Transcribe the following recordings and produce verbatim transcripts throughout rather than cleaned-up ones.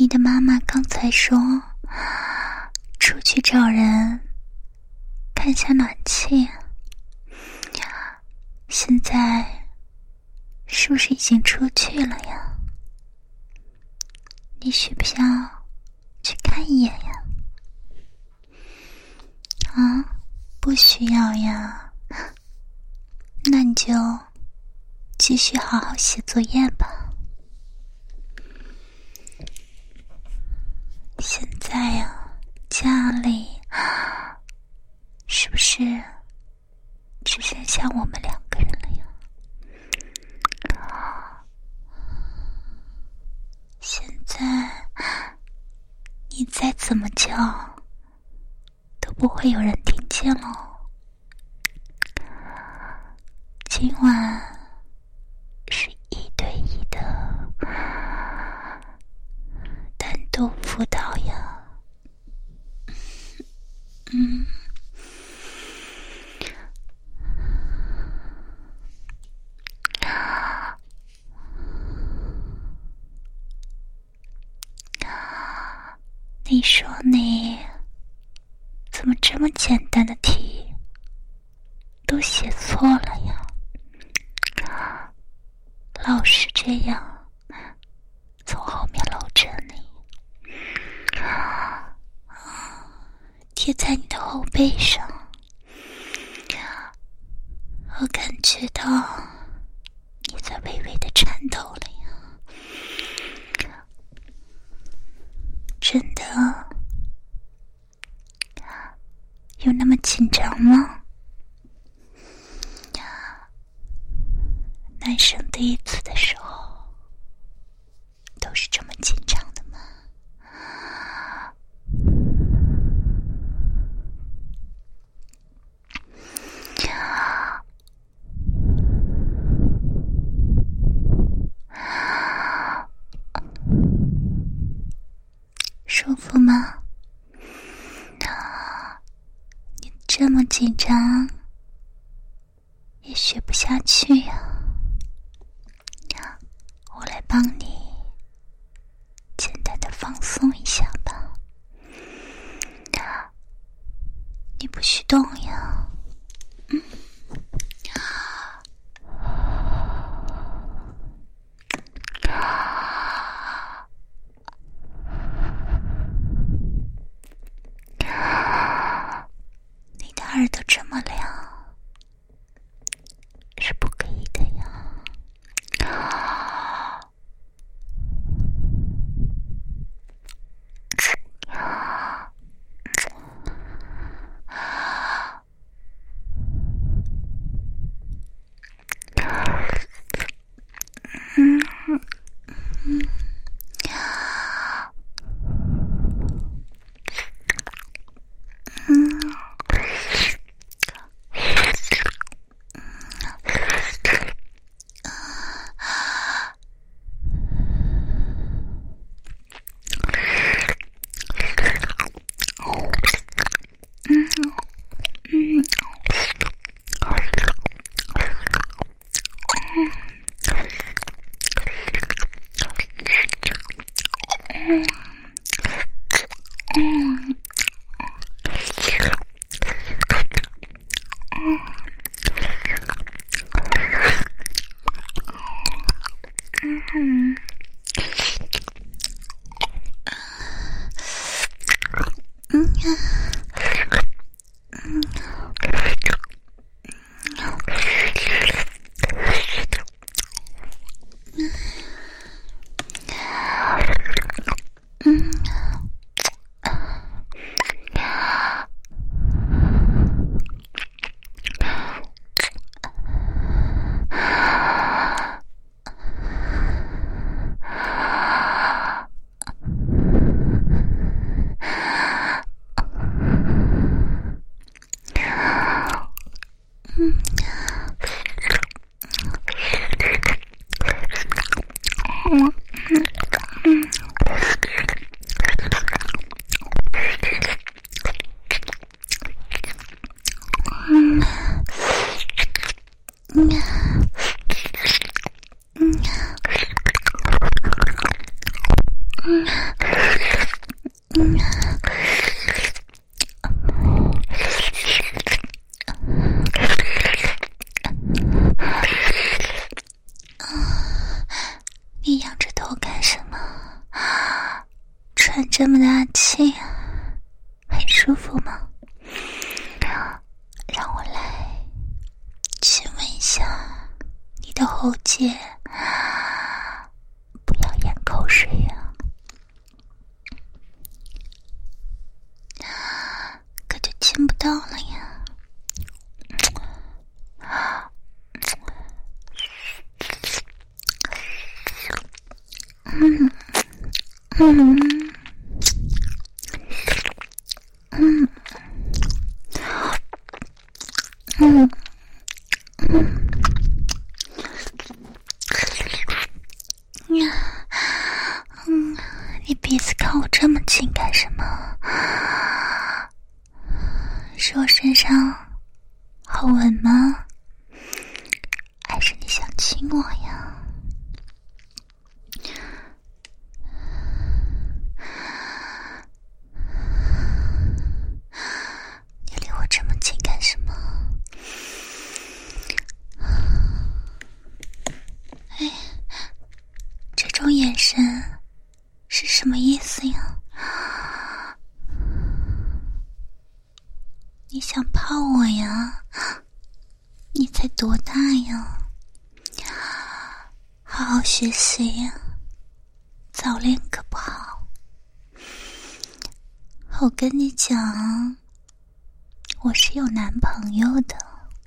你的妈妈刚才说出去找人看下暖气，现在是不是已经出去了呀？你需不需要去看一眼呀？啊，不需要呀，那你就继续好好写作业吧。现在呀，家里是不是只剩下我们两个人了呀？现在你再怎么叫都不会有人听见了。今晚是一对一的单独辅导呀。嗯，你说你怎么这么简单的题都写错了呀？老是这样从后面搂着你，贴在你的后背上，我感觉到你在微微的颤抖了呀。真的有那么紧张吗？男生第一次的时候都是这么紧张的吗？舒服吗？你这么紧张也学不下去呀。我来帮你简单的放松一下吧。你不许动呀。嗯。你的耳朵这么亮，是不可以的呀。嗯嗯嗯。嗯这么大气，很舒服吗？让我来亲吻一下你的喉结，不要咽口水呀、啊，可就亲不到了呀。嗯嗯嗯嗯嗯嗯，你鼻子靠我这么近干什么？是我身上好闻吗？还是你想亲我呀？你离我这么近干什么？哎，这种眼神是什么意思呀？你想泡我呀？你才多大呀？好好学习呀，早恋可不好。我跟你讲，我是有男朋友的。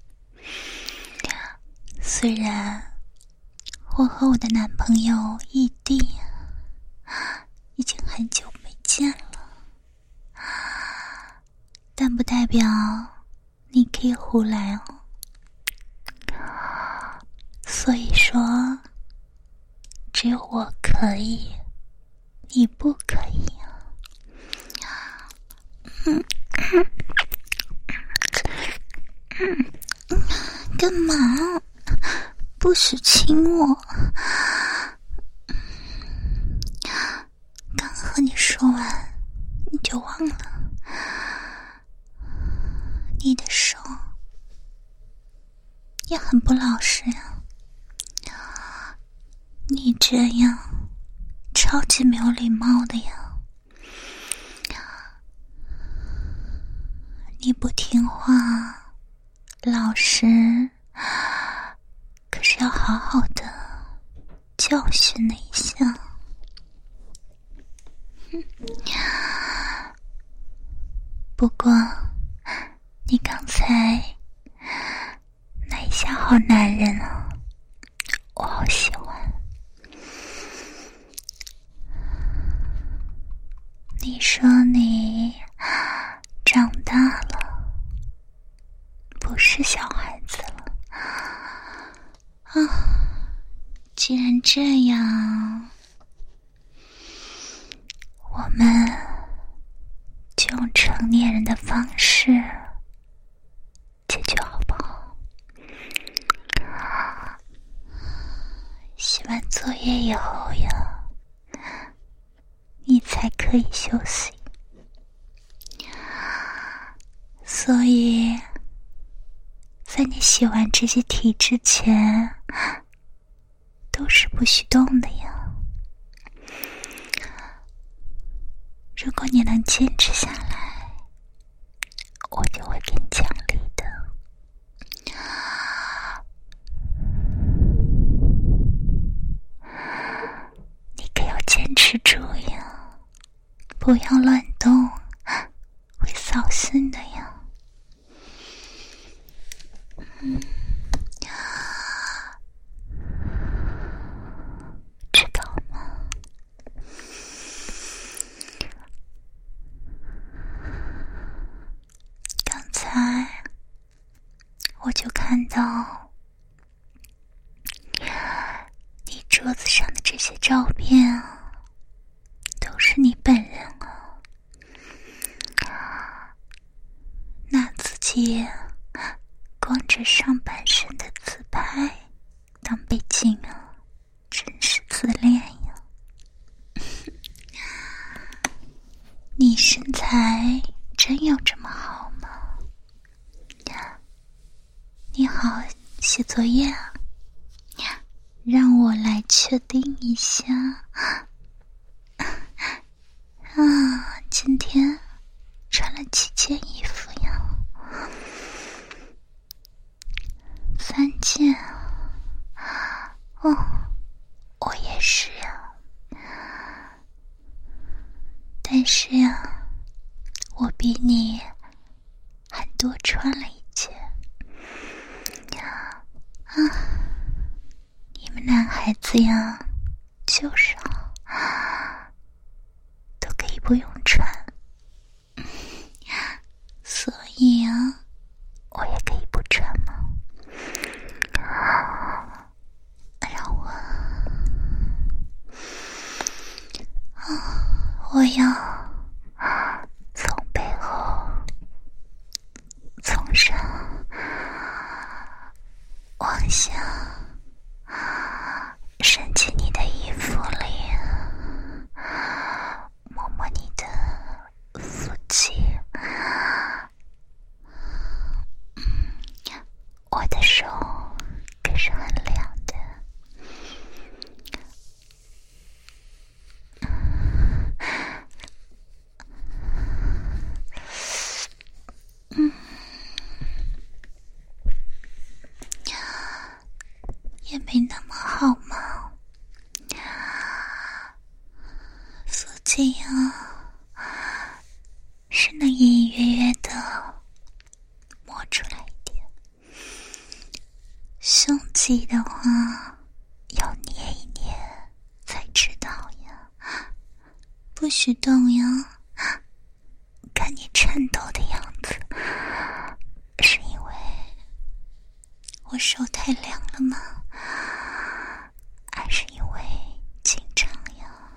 虽然我和我的男朋友异地，已经很久没见了，但不代表你可以胡来哦。所以说，只有我可以，你不可以啊。嗯嗯嗯，干嘛？不许亲我！刚和你说完，你就忘了。你的手也很不老实呀。你这样超级没有礼貌的呀。你不听话老实，可是要好好的教训了一下。不过你刚才那一下好男人啊，我好喜欢。你说你长大了，不是小孩子了啊！既然这样，我们就用成年人的方式解决好不好？写完作业以后呀，你才可以休息。所以在你写完这些题之前，都是不许动的呀。如果你能坚持下来，我就会给你奖励的。你可要坚持住呀，不要乱动，会扫兴的呀。嗯，知道吗？刚才我就看到你桌子上的这些照片啊，都是你本人啊，拿自己光着上半身的自拍当背景啊，真是自恋呀。你身材真有这么好吗？你好，写作业啊，让我来确定一下。 啊，今天穿了几件衣服呀？三件。哦，我也是呀。但是呀，我比你还多穿了一件。啊，你们男孩子呀，就少，都可以不用穿，所以啊，我也可以不穿吗？让我，我要从背后，从上往下伸进你的衣服里，摸摸你的腹肌。我的手可是很凉的。嗯，也没那么好嘛。腹肌啊，是能隐隐约约的摸出来一点，胸肌的话要捏一捏才知道呀，不许动呀。看你颤抖的样子，是因为我手太凉了吗？还是因为紧张呀？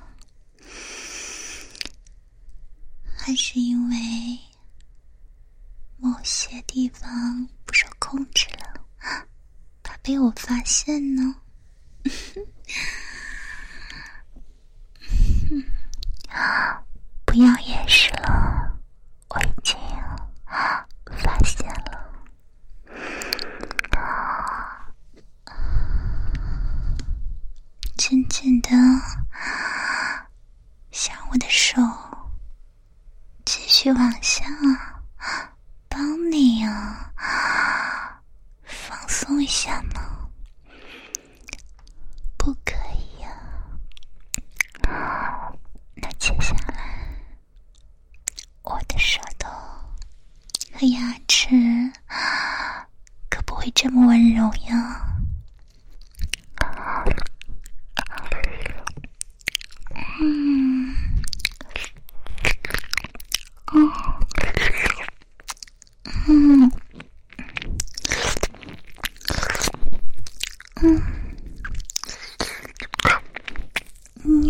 还是因为某些地方不受控制了，怕被我发现呢？不要掩饰了，我已经发现了。紧紧的向我的手继续往下帮你啊，放松一下嘛。不可以呀、啊。那接下来我的舌头和牙齿可不会这么温柔呀。嗯，嗯，嗯，嗯，嗯，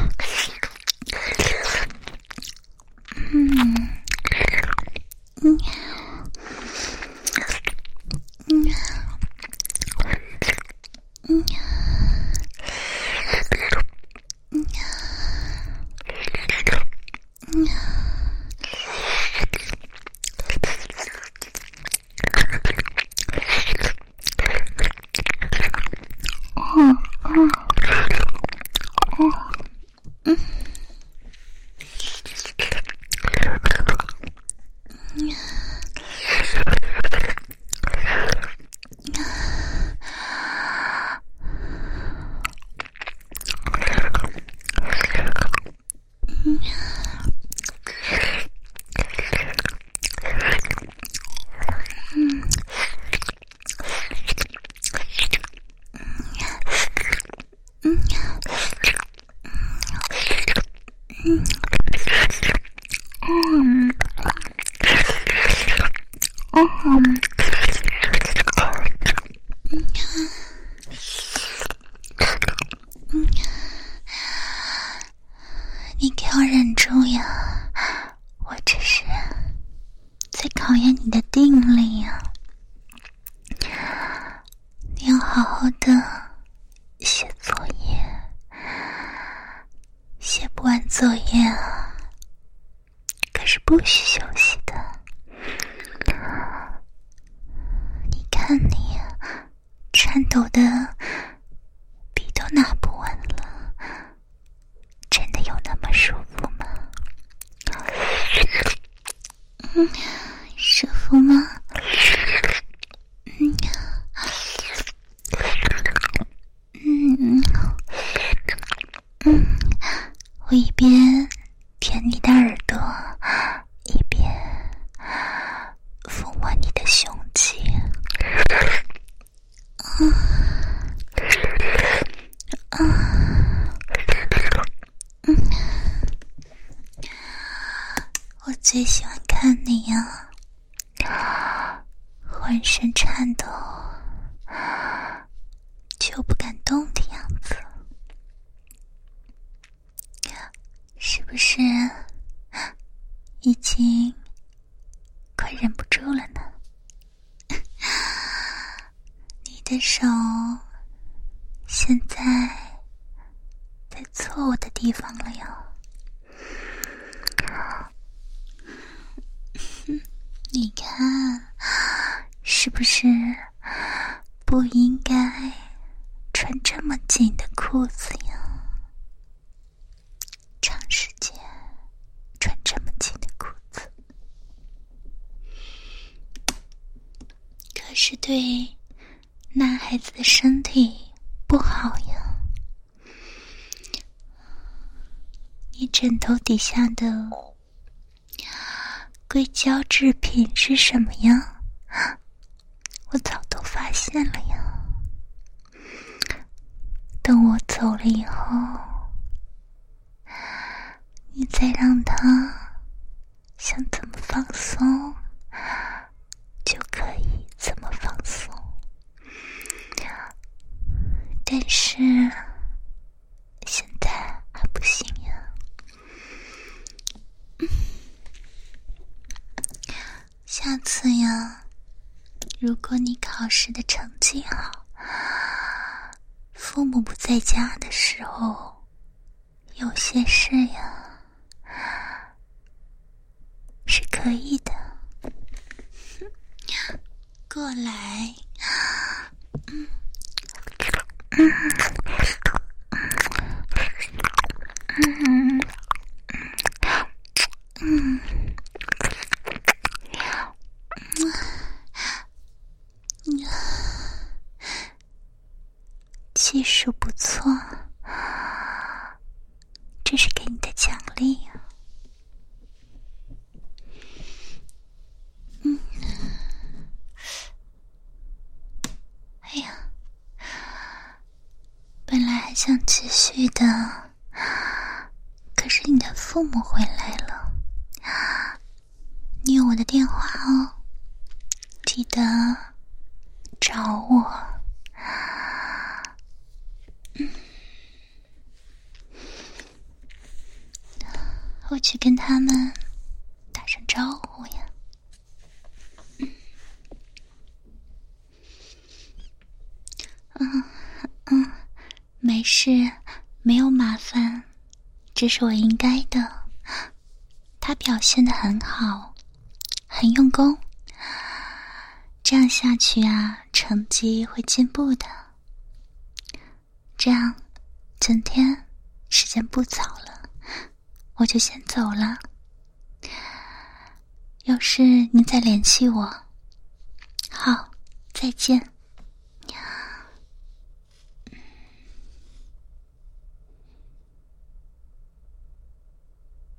嗯，嗯，嗯。你给我忍住呀，我这是在考验你的定力呀。你要好好的写作业，写不完作业啊，可是不许休息的。你看你颤抖的笔都拿不稳了，真的有那么舒服吗？ 我一边舔你的耳朵，一边抚摸你的胸肌。嗯嗯嗯，我最喜欢看你呀、啊，浑身颤抖却又不敢动的样子，是不是已经快忍不住了呢？你的手现在在搓我的地方了呀。你看，是不是不应该穿这么紧的裤子呀？长时间穿这么紧的裤子，可是对男孩子的身体不好呀。你枕头底下的硅胶制品是什么呀？我早都发现了呀。等我走了以后，你再让他想怎么放松就可以怎么放松。但是现在还不行呀。下次呀，如果你考试的成绩好，父母不在家的时候，有些事呀是可以的。过来，嗯嗯嗯嗯。技术不错，这是给你的奖励呀。嗯，哎呀，本来还想继续的，可是你的父母回来了，你有我的电话哦，记得找我。嗯，我去跟他们打声招呼呀。嗯嗯，没事，没有麻烦，这是我应该的。他表现得很好，很用功，这样下去啊，成绩会进步的。这样，今天时间不早了，我就先走了。有事你再联系我。好，再见。